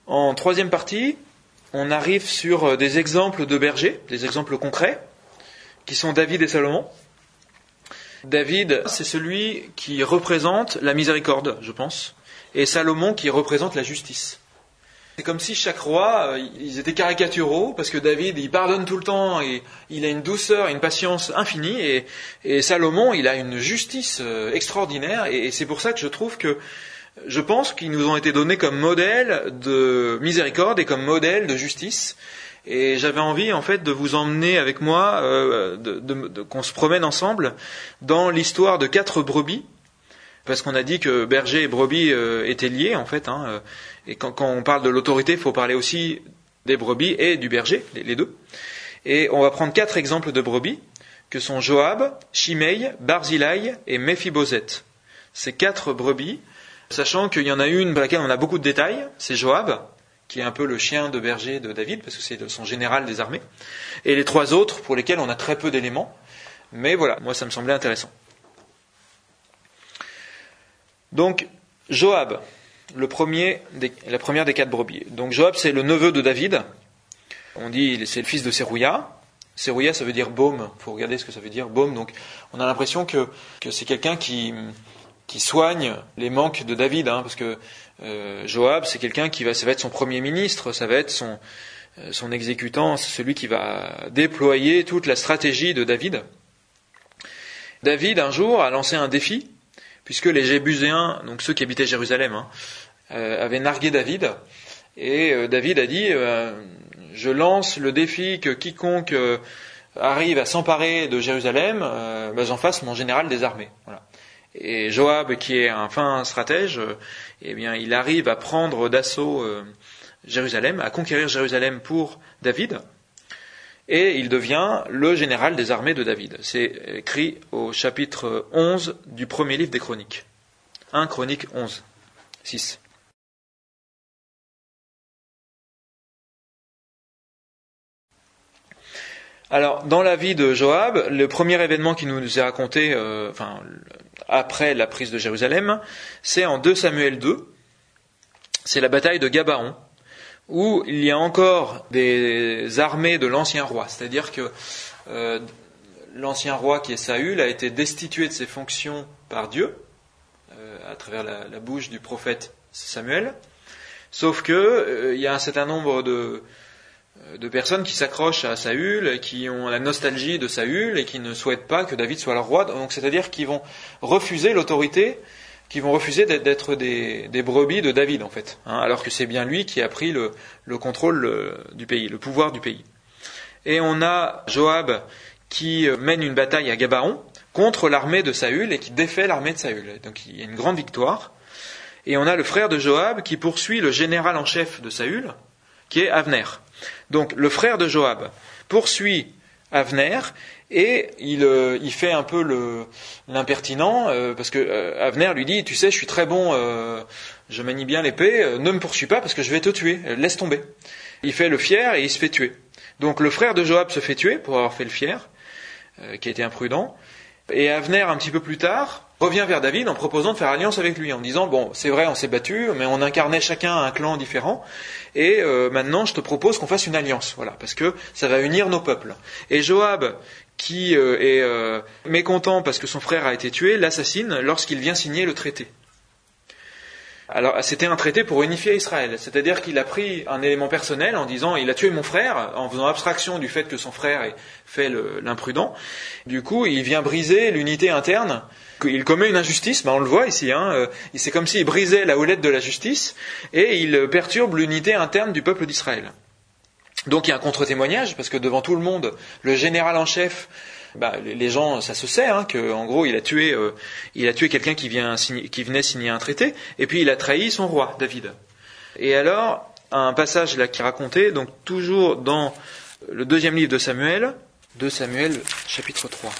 En troisième partie, on arrive sur des exemples de bergers, des exemples concrets, qui sont David et Salomon. David, c'est celui qui représente la miséricorde, je pense, et Salomon qui représente la justice. C'est comme si chaque roi, ils étaient caricaturaux, parce que David, il pardonne tout le temps, et il a une douceur et une patience infinie, et Salomon, il a une justice extraordinaire, et c'est pour ça que je pense qu'ils nous ont été donnés comme modèle de miséricorde et comme modèle de justice. Et j'avais envie, en fait, de vous emmener avec moi, qu'on se promène ensemble dans l'histoire de 4 brebis, parce qu'on a dit que berger et brebis étaient liés, en fait. Et quand on parle de l'autorité, il faut parler aussi des brebis et du berger, les deux. Et on va prendre 4 exemples de brebis, que sont Joab, Shimei, Barzillai et Méphibosheth. Ces 4 brebis, sachant qu'il y en a une pour laquelle on a beaucoup de détails, c'est Joab, qui est un peu le chien de berger de David, parce que c'est son général des armées, et les 3 autres pour lesquels on a très peu d'éléments. Mais voilà, moi ça me semblait intéressant. Donc, Joab, la première des 4 brebis. Donc Joab, c'est le neveu de David. On dit c'est le fils de Sérouya. Sérouya, ça veut dire baume. Il faut regarder ce que ça veut dire, baume. Donc, on a l'impression que c'est quelqu'un qui soigne les manques de David, parce que Joab, c'est quelqu'un ça va être son premier ministre, ça va être son exécutant, c'est celui qui va déployer toute la stratégie de David. David, un jour, a lancé un défi, puisque les Jébuséens, donc ceux qui habitaient Jérusalem, avaient nargué David, et David a dit je lance le défi que quiconque arrive à s'emparer de Jérusalem, j'en fasse mon général des armées. Voilà. Et Joab, qui est un fin stratège, il arrive à prendre d'assaut Jérusalem, à conquérir Jérusalem pour David, et il devient le général des armées de David. C'est écrit au chapitre 11 du premier livre des Chroniques. 1 Chroniques 11, 6. Alors, dans la vie de Joab, le premier événement qui nous est raconté, après la prise de Jérusalem, c'est en 2 Samuel 2, c'est la bataille de Gabaon, où il y a encore des armées de l'ancien roi. C'est-à-dire que l'ancien roi, qui est Saül, a été destitué de ses fonctions par Dieu, à travers la bouche du prophète Samuel. Sauf que il y a un certain nombre de personnes qui s'accrochent à Saül, qui ont la nostalgie de Saül et qui ne souhaitent pas que David soit leur roi. Donc, c'est-à-dire qu'ils vont refuser l'autorité, qui vont refuser d'être des brebis de David, en fait, alors que c'est bien lui qui a pris le contrôle du pays, le pouvoir du pays. Et on a Joab qui mène une bataille à Gabaon contre l'armée de Saül et qui défait l'armée de Saül. Donc il y a une grande victoire. Et on a le frère de Joab qui poursuit le général en chef de Saül, qui est Avner. Donc le frère de Joab poursuit Avner, et il fait un peu l'impertinent, parce que Avner lui dit, tu sais, je suis très bon, je manie bien l'épée, ne me poursuis pas parce que je vais te tuer, laisse tomber. Il fait le fier et il se fait tuer. Donc le frère de Joab se fait tuer pour avoir fait le fier, qui a été imprudent, et Avner, un petit peu plus tard, revient vers David en proposant de faire alliance avec lui, en disant, bon, c'est vrai, on s'est battu, mais on incarnait chacun un clan différent, et maintenant je te propose qu'on fasse une alliance, voilà, parce que ça va unir nos peuples. Et Joab, qui est mécontent parce que son frère a été tué, l'assassine lorsqu'il vient signer le traité. Alors, c'était un traité pour unifier Israël, c'est-à-dire qu'il a pris un élément personnel en disant, il a tué mon frère, en faisant abstraction du fait que son frère ait fait l'imprudent. Du coup, il vient briser l'unité interne. Il commet une injustice, on le voit ici, c'est comme s'il brisait la houlette de la justice, et il perturbe l'unité interne du peuple d'Israël. Donc il y a un contre-témoignage, parce que devant tout le monde, le général en chef, les gens, ça se sait, que en gros il a tué quelqu'un qui venait signer un traité, et puis il a trahi son roi, David. Et alors, un passage là qui est raconté, donc toujours dans le 2e livre de Samuel, 2 Samuel, chapitre 3.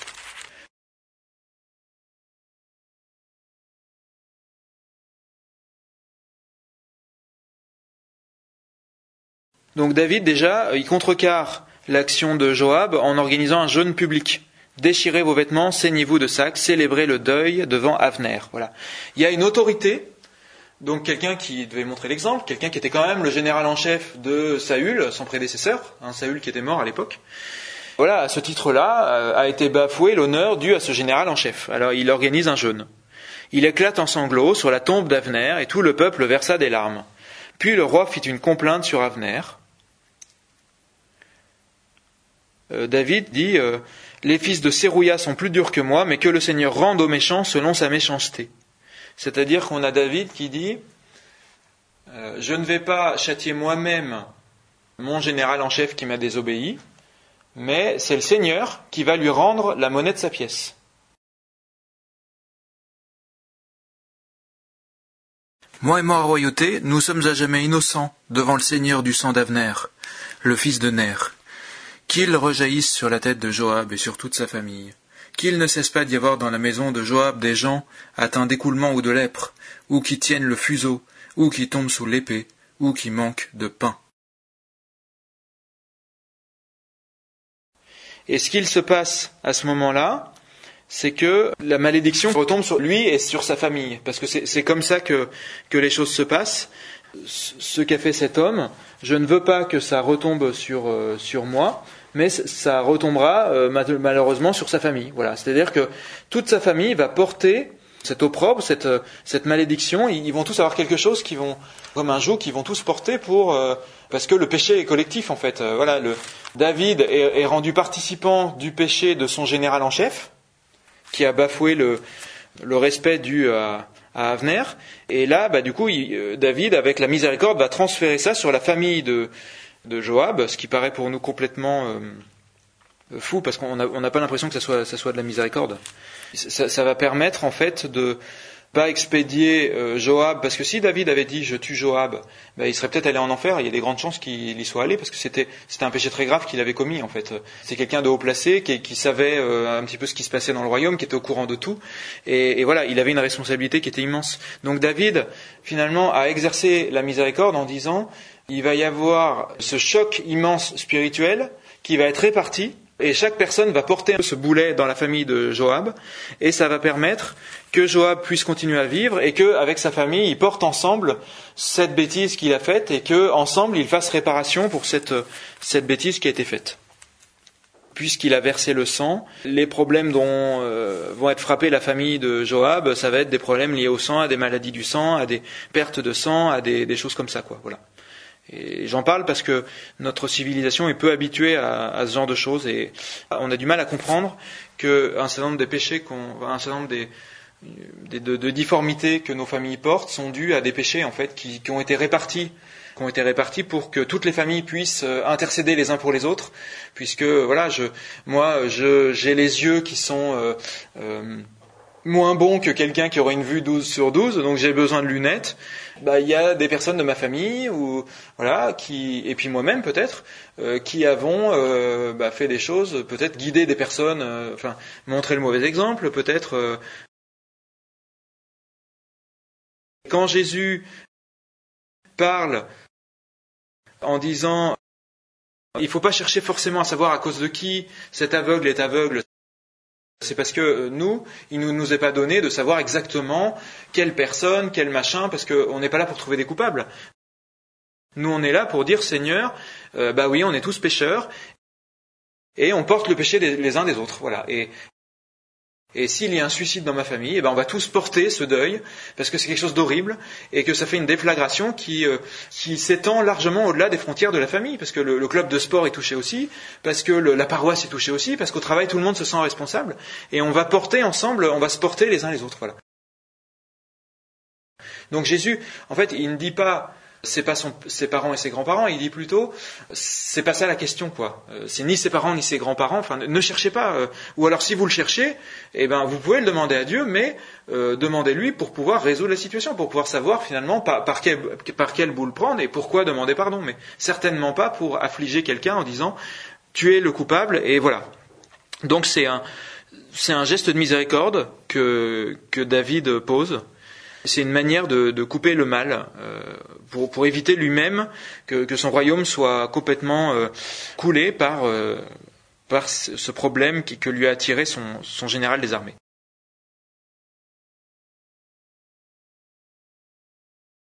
Donc David, déjà, il contrecarre l'action de Joab en organisant un jeûne public. Déchirez vos vêtements, ceignez-vous de sacs, célébrez le deuil devant Avner. Voilà. Il y a une autorité Donc quelqu'un qui devait montrer l'exemple, quelqu'un qui était quand même le général en chef de Saül, son prédécesseur, Saül qui était mort à l'époque. Voilà, à ce titre-là, a été bafoué l'honneur dû à ce général en chef. Alors il organise un jeûne. Il éclate en sanglots sur la tombe d'Avner et tout le peuple versa des larmes. Puis le roi fit une complainte sur Avner. David dit les fils de Sérouya sont plus durs que moi, mais que le Seigneur rende aux méchants selon sa méchanceté. C'est-à-dire qu'on a David qui dit je ne vais pas châtier moi-même mon général en chef qui m'a désobéi, mais c'est le Seigneur qui va lui rendre la monnaie de sa pièce. Moi et ma royauté, nous sommes à jamais innocents devant le Seigneur du sang d'Avner, le fils de Ner. Qu'il rejaillisse sur la tête de Joab et sur toute sa famille. Qu'il ne cesse pas d'y avoir dans la maison de Joab des gens atteints d'écoulement ou de lèpre, ou qui tiennent le fuseau, ou qui tombent sous l'épée, ou qui manquent de pain. Et ce qu'il se passe à ce moment-là, c'est que la malédiction retombe sur lui et sur sa famille. Parce que c'est comme ça que les choses se passent. Ce qu'a fait cet homme, je ne veux pas que ça retombe sur moi, mais ça retombera malheureusement sur sa famille. Voilà. C'est-à-dire que toute sa famille va porter cet opprobre, cette malédiction. Ils vont tous avoir quelque chose comme un joug, qu'ils vont tous porter parce que le péché est collectif en fait. Voilà, David est rendu participant du péché de son général en chef, qui a bafoué le respect dû à Avner. Et là, du coup, David, avec la miséricorde, va transférer ça sur la famille de Joab, ce qui paraît pour nous complètement fou, parce qu'on n'a pas l'impression que ça soit de la miséricorde. Ça va permettre, en fait, de pas expédier Joab, parce que si David avait dit « je tue Joab », il serait peut-être allé en enfer, il y a des grandes chances qu'il y soit allé, parce que c'était un péché très grave qu'il avait commis, en fait. C'est quelqu'un de haut placé, qui savait un petit peu ce qui se passait dans le royaume, qui était au courant de tout, et voilà, il avait une responsabilité qui était immense. Donc David, finalement, a exercé la miséricorde en disant « il va y avoir ce choc immense spirituel qui va être réparti, et chaque personne va porter ce boulet dans la famille de Joab, et ça va permettre que Joab puisse continuer à vivre, et qu'avec sa famille, ils portent ensemble cette bêtise qu'il a faite, et qu'ensemble, ils fassent réparation pour cette bêtise qui a été faite. Puisqu'il a versé le sang, les problèmes dont vont être frappés la famille de Joab, ça va être des problèmes liés au sang, à des maladies du sang, à des pertes de sang, à des choses comme ça, quoi. Voilà. Et j'en parle parce que notre civilisation est peu habituée à ce genre de choses, et on a du mal à comprendre qu'un certain nombre des péchés, un certain nombre de difformités que nos familles portent sont dues à des péchés en fait qui ont été répartis pour que toutes les familles puissent intercéder les uns pour les autres, puisque voilà, j'ai les yeux qui sont moins bons que quelqu'un qui aurait une vue 12/12, donc j'ai besoin de lunettes. Il y a des personnes de ma famille et puis moi-même peut-être qui avons fait des choses, peut-être guider des personnes, montrer le mauvais exemple, peut-être. Quand Jésus parle en disant il ne faut pas chercher forcément à savoir à cause de qui cet aveugle est aveugle, c'est parce que il ne nous est pas donné de savoir exactement quelle personne, quel machin, parce qu'on n'est pas là pour trouver des coupables. Nous, on est là pour dire, Seigneur, oui, on est tous pécheurs, et on porte le péché les uns des autres. Voilà. Et s'il y a un suicide dans ma famille, on va tous porter ce deuil, parce que c'est quelque chose d'horrible, et que ça fait une déflagration qui s'étend largement au-delà des frontières de la famille, parce que le club de sport est touché aussi, parce que la paroisse est touchée aussi, parce qu'au travail tout le monde se sent responsable, et on va porter ensemble, on va se porter les uns les autres. Voilà. Donc Jésus, en fait, il ne dit pas c'est pas ses parents et ses grands-parents, il dit plutôt c'est pas ça la question, quoi. C'est ni ses parents ni ses grands-parents, ne cherchez pas, ou alors si vous le cherchez, vous pouvez le demander à Dieu, mais demandez-lui pour pouvoir résoudre la situation, pour pouvoir savoir finalement par quel bout le prendre et pourquoi demander pardon, mais certainement pas pour affliger quelqu'un en disant tu es le coupable, et voilà. Donc c'est un geste de miséricorde que David pose. C'est une manière de couper le mal, pour éviter lui-même que son royaume soit complètement coulé par ce problème que lui a attiré son général des armées.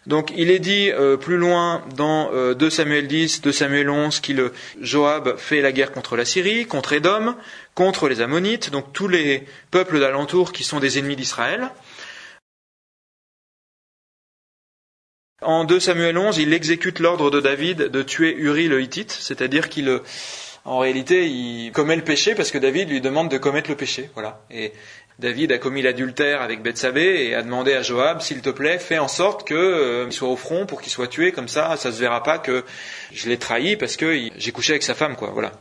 Donc il est dit plus loin dans 2 Samuel 10, 2 Samuel 11 que Joab fait la guerre contre la Syrie, contre Édom, contre les Ammonites, donc tous les peuples d'alentour qui sont des ennemis d'Israël. En 2 Samuel 11, il exécute l'ordre de David de tuer Uri le Hittite, c'est-à-dire en réalité, il commet le péché parce que David lui demande de commettre le péché. Voilà. Et David a commis l'adultère avec Bethsabée et a demandé à Joab, s'il te plaît, fais en sorte qu'il soit au front pour qu'il soit tué, comme ça se verra pas que je l'ai trahi parce que j'ai couché avec sa femme, quoi. Voilà.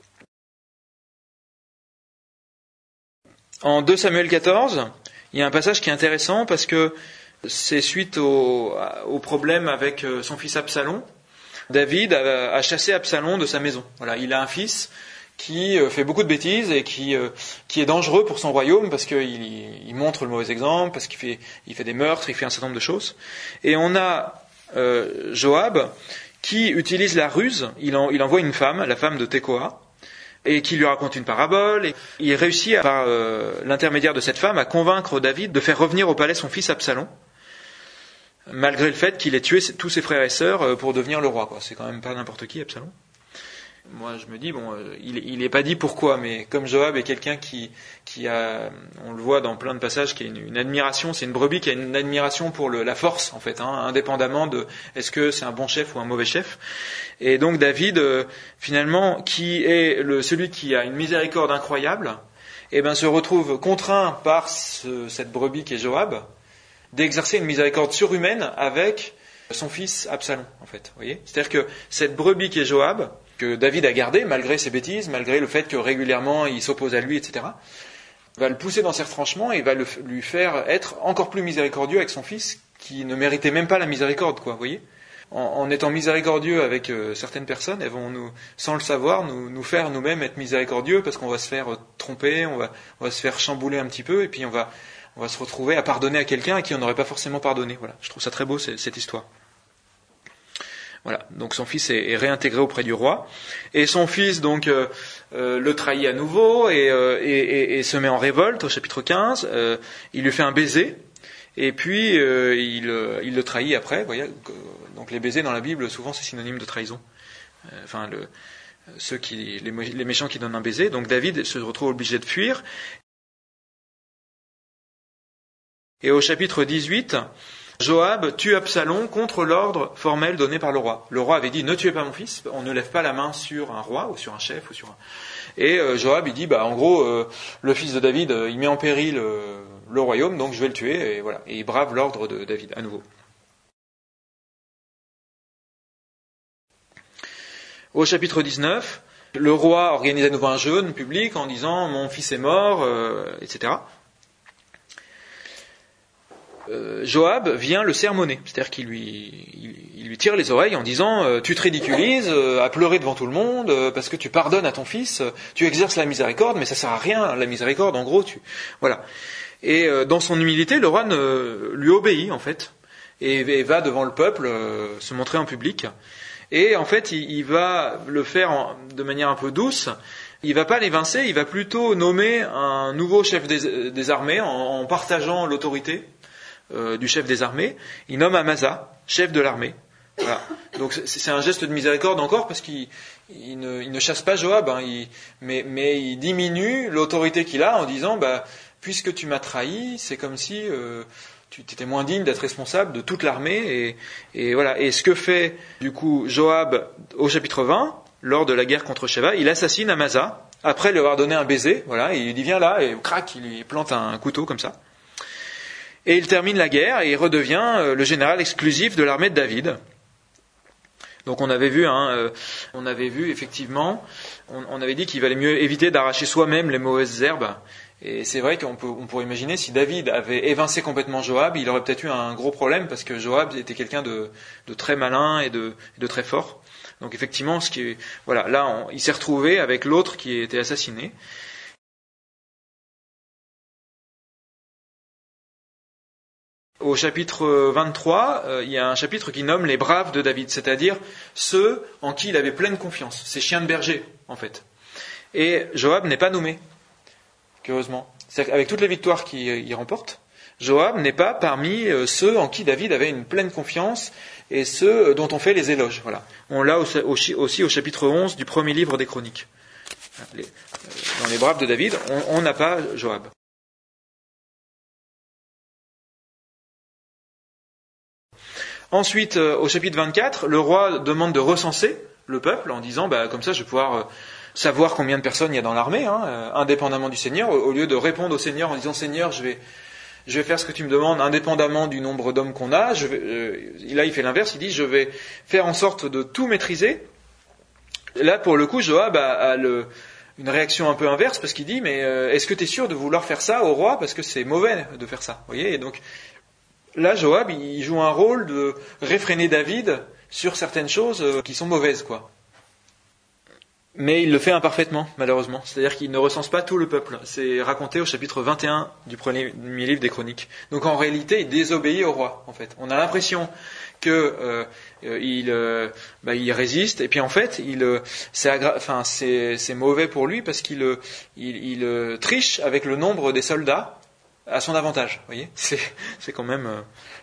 En 2 Samuel 14, il y a un passage qui est intéressant parce que c'est suite au problème avec son fils Absalom. David a chassé Absalom de sa maison. Voilà, il a un fils qui fait beaucoup de bêtises et qui est dangereux pour son royaume parce qu'il montre le mauvais exemple, parce qu'il fait des meurtres, il fait un certain nombre de choses. Et on a Joab qui utilise la ruse. Il envoie une femme, la femme de Tekoa, et qui lui raconte une parabole. Et il réussit, par l'intermédiaire de cette femme, à convaincre David de faire revenir au palais son fils Absalom, malgré le fait qu'il ait tué tous ses frères et sœurs pour devenir le roi, quoi. C'est quand même pas n'importe qui, Absalom. Moi, je me dis, il n'est pas dit pourquoi, mais comme Joab est quelqu'un qui a, on le voit dans plein de passages, qui a une admiration, c'est une brebis qui a une admiration pour la force, en fait, indépendamment de est-ce que c'est un bon chef ou un mauvais chef. Et donc David, finalement, qui est celui qui a une miséricorde incroyable, se retrouve contraint par cette brebis qui est Joab, d'exercer une miséricorde surhumaine avec son fils Absalom, en fait. Vous voyez ? C'est-à-dire que cette brebis qui est Joab, que David a gardée, malgré ses bêtises, malgré le fait que régulièrement il s'oppose à lui, etc., va le pousser dans ses retranchements et va lui faire être encore plus miséricordieux avec son fils, qui ne méritait même pas la miséricorde, quoi. Vous voyez ? En étant miséricordieux avec certaines personnes, elles vont sans le savoir, nous faire nous-mêmes être miséricordieux, parce qu'on va se faire tromper, on va se faire chambouler un petit peu, et puis on va se retrouver à pardonner à quelqu'un à qui on n'aurait pas forcément pardonné. Voilà, je trouve ça très beau, cette histoire. Voilà, donc son fils est réintégré auprès du roi, et son fils donc le trahit à nouveau et se met en révolte au chapitre 15. Il lui fait un baiser, et puis il le trahit après. Vous voyez, donc les baisers dans la Bible souvent c'est synonyme de trahison. Les méchants qui donnent un baiser. Donc David se retrouve obligé de fuir. Et au chapitre 18, Joab tue Absalom contre l'ordre formel donné par le roi. Le roi avait dit « Ne tuez pas mon fils, on ne lève pas la main sur un roi ou sur un chef. » Et Joab, il dit en gros, le fils de David, il met en péril le royaume, donc je vais le tuer. Et voilà. Et il brave l'ordre de David, à nouveau. Au chapitre 19, le roi organise à nouveau un jeûne public en disant « Mon fils est mort, etc. » Joab vient le sermonner, c'est-à-dire qu'il lui tire les oreilles en disant tu te ridiculises à pleurer devant tout le monde parce que tu pardonnes à ton fils, tu exerces la miséricorde, mais ça sert à rien la miséricorde, en gros voilà. Et dans son humilité, le roi lui obéit en fait et va devant le peuple se montrer en public. Et en fait, il va le faire de manière un peu douce. Il va pas l'évincer, il va plutôt nommer un nouveau chef des armées en partageant l'autorité du chef des armées. Il nomme Amasa, chef de l'armée. Voilà. Donc c'est un geste de miséricorde encore parce qu'il ne chasse pas Joab, mais il diminue l'autorité qu'il a en disant puisque tu m'as trahi, c'est comme si tu étais moins digne d'être responsable de toute l'armée. Et voilà. Et ce que fait du coup Joab au chapitre 20, lors de la guerre contre Sheba, il assassine Amasa après lui avoir donné un baiser. Voilà, et il lui dit viens là, et crac, il lui plante un couteau comme ça. Et il termine la guerre et il redevient le général exclusif de l'armée de David. Donc on avait vu effectivement, on avait dit qu'il valait mieux éviter d'arracher soi-même les mauvaises herbes. Et c'est vrai qu'on pourrait imaginer si David avait évincé complètement Joab, il aurait peut-être eu un gros problème parce que Joab était quelqu'un de très malin et de très fort. Donc effectivement, il s'est retrouvé avec l'autre qui était assassiné. Au chapitre 23, il y a un chapitre qui nomme les braves de David, c'est-à-dire ceux en qui il avait pleine confiance, ses chiens de berger, en fait. Et Joab n'est pas nommé, curieusement. C'est-à-dire qu'avec toutes les victoires qu'il remporte, Joab n'est pas parmi ceux en qui David avait une pleine confiance et ceux dont on fait les éloges. Voilà. On l'a aussi au chapitre 11 du premier livre des Chroniques. Dans les braves de David, on n'a pas Joab. Ensuite, au chapitre 24, le roi demande de recenser le peuple en disant, comme ça je vais pouvoir savoir combien de personnes il y a dans l'armée, indépendamment du Seigneur, au lieu de répondre au Seigneur en disant, Seigneur, je vais faire ce que tu me demandes indépendamment du nombre d'hommes qu'on a. Là, il fait l'inverse, il dit, je vais faire en sorte de tout maîtriser. Là, pour le coup, Joab a une réaction un peu inverse, parce qu'il dit, mais est-ce que tu es sûr de vouloir faire ça au roi, parce que c'est mauvais de faire ça, vous voyez. Et donc, là, Joab, il joue un rôle de réfréner David sur certaines choses qui sont mauvaises, quoi. Mais il le fait imparfaitement, malheureusement. C'est-à-dire qu'il ne recense pas tout le peuple. C'est raconté au chapitre 21 du premier livre des Chroniques. Donc en réalité, il désobéit au roi, en fait. On a l'impression que il résiste, et puis en fait, c'est mauvais pour lui parce qu'il triche avec le nombre des soldats à son avantage. Vous voyez, c'est quand même.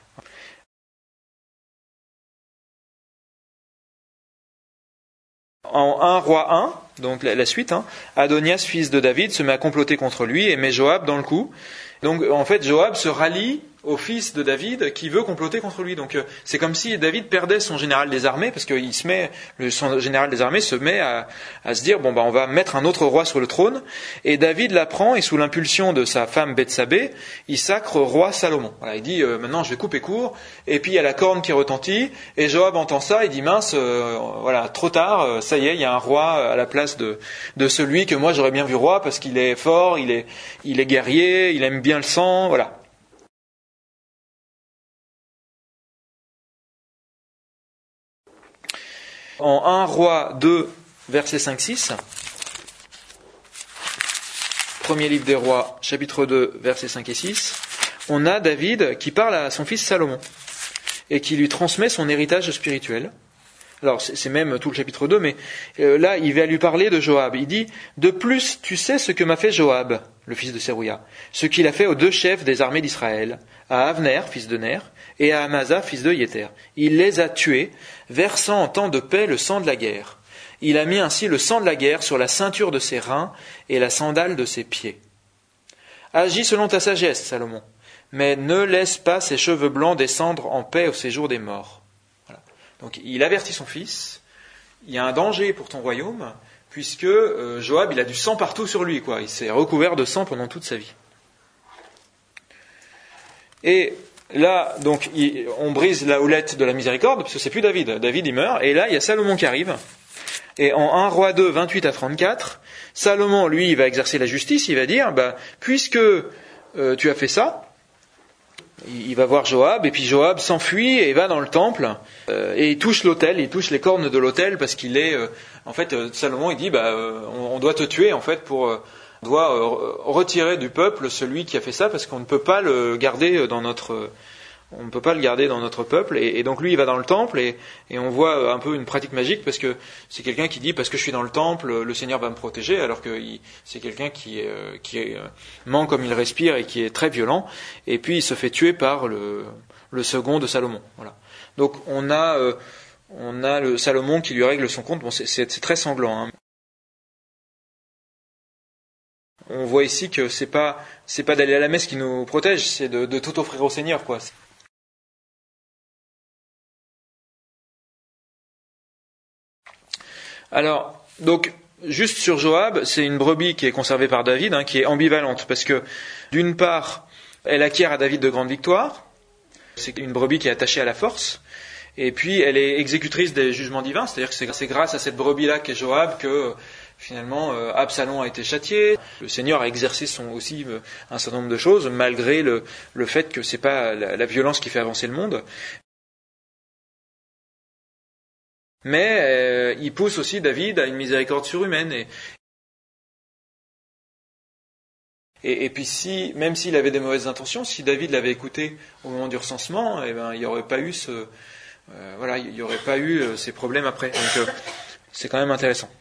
En 1 roi 1, donc la suite, Adonias, fils de David, se met à comploter contre lui et met Joab dans le coup. Donc en fait, Joab se rallie au fils de David qui veut comploter contre lui. Donc c'est comme si David perdait son général des armées, parce que son général des armées se met à se dire, on va mettre un autre roi sur le trône. Et David l'apprend, et sous l'impulsion de sa femme Bethsabée, il sacre roi Salomon. Voilà, il dit, maintenant je vais couper court. Et puis il y a la corne qui retentit, et Joab entend ça, il dit, mince, trop tard, ça y est, il y a un roi à la place de celui que moi j'aurais bien vu roi, parce qu'il est fort, il est guerrier, il aime bien le sang, voilà. En 1 roi 2, versets 5-6, premier livre des rois, chapitre 2, versets 5 et 6, on a David qui parle à son fils Salomon et qui lui transmet son héritage spirituel. Alors c'est même tout le chapitre 2, mais là il va lui parler de Joab. Il dit, de plus tu sais ce que m'a fait Joab, le fils de Sérouya, ce qu'il a fait aux 2 chefs des armées d'Israël, à Avner, fils de Ner, et à Amasa, fils de Yéter. Il les a tués, versant en temps de paix le sang de la guerre. Il a mis ainsi le sang de la guerre sur la ceinture de ses reins et la sandale de ses pieds. Agis selon ta sagesse, Salomon, mais ne laisse pas ses cheveux blancs descendre en paix au séjour des morts. Voilà. Donc il avertit son fils, il y a un danger pour ton royaume, puisque Joab, il a du sang partout sur lui, quoi. Il s'est recouvert de sang pendant toute sa vie. Et là, donc, on brise la houlette de la miséricorde, parce que c'est plus David. David, il meurt, et là, il y a Salomon qui arrive. Et en 1 roi 2, 28 à 34, Salomon, lui, il va exercer la justice, il va dire, puisque tu as fait ça, il va voir Joab, et puis Joab s'enfuit et va dans le temple, et il touche l'autel, il touche les cornes de l'autel, parce qu'il est... en fait, Salomon, il dit, on doit te tuer, en fait, on doit retirer du peuple celui qui a fait ça, parce qu'on ne peut pas le garder dans notre peuple. Et donc lui, il va dans le temple, et on voit un peu une pratique magique, parce que c'est quelqu'un qui dit, parce que je suis dans le temple, le Seigneur va me protéger, alors que c'est quelqu'un qui ment comme il respire et qui est très violent. Et puis il se fait tuer par le second de Salomon. Voilà. Donc on a le Salomon qui lui règle son compte. Bon, c'est très sanglant. On voit ici que c'est pas d'aller à la messe qui nous protège, c'est de tout offrir au Seigneur, quoi. Alors, donc, juste sur Joab, c'est une brebis qui est conservée par David, qui est ambivalente, parce que, d'une part, elle acquiert à David de grandes victoires, c'est une brebis qui est attachée à la force, et puis elle est exécutrice des jugements divins, c'est-à-dire que c'est grâce à cette brebis-là qu'est Joab que finalement Absalom a été châtié. Le Seigneur a exercé aussi un certain nombre de choses, malgré le fait que c'est pas la violence qui fait avancer le monde. Mais il pousse aussi David à une miséricorde surhumaine. Et puis même s'il avait des mauvaises intentions, si David l'avait écouté au moment du recensement, il n'y aurait pas eu il y aurait pas eu ces problèmes après. Donc c'est quand même intéressant.